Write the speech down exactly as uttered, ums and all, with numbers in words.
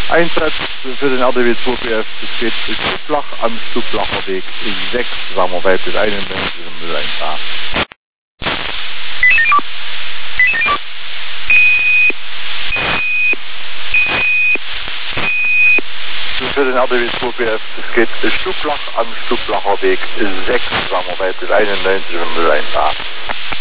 Einsatz für den R D W zwei P F, es geht Stublach am Stublacher Weg sechs, sagen wir weiblich einundneunzig null eins A. Für den R D W zwei P F, es geht Stublach am Stublacher Weg sechs, sagen wir weiblich einundneunzig null eins A.